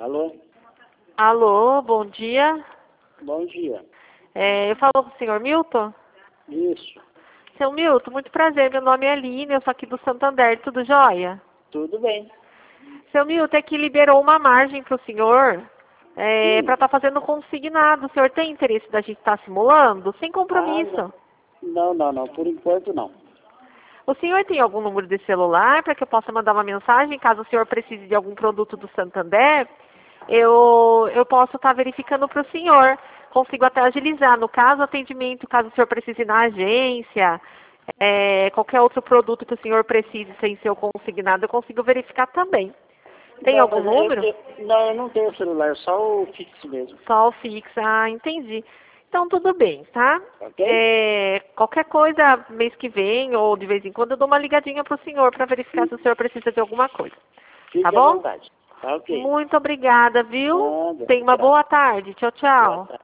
Alô? Alô, bom dia. Bom dia. Eu falo com o senhor Milton? Isso. Seu Milton, muito prazer, meu nome é Aline, eu sou aqui do Santander, tudo jóia? Tudo bem. Seu Milton, é que liberou uma margem para o senhor Sim. para estar fazendo consignado. O senhor tem interesse da gente estar simulando? Sem compromisso. Não. Por enquanto, não. O senhor tem algum número de celular para que eu possa mandar uma mensagem, caso o senhor precise de algum produto do Santander? Eu posso estar verificando para o senhor. Consigo até agilizar. No caso, atendimento, caso o senhor precise ir na agência, qualquer outro produto que o senhor precise sem ser o consignado, eu consigo verificar também. Tem Não, algum mas número? eu não tenho celular, só o fixo mesmo. Só o fixo. Ah, entendi. Então, tudo bem, tá? Ok? Qualquer coisa, mês que vem ou de vez em quando, eu dou uma ligadinha para o senhor para verificar se o senhor precisa de alguma coisa. Fique Tá à bom? vontade. Tá ok. Muito obrigada, viu? Nada. Tenha uma Tchau. boa tarde. Tchau, Boa tchau. tarde.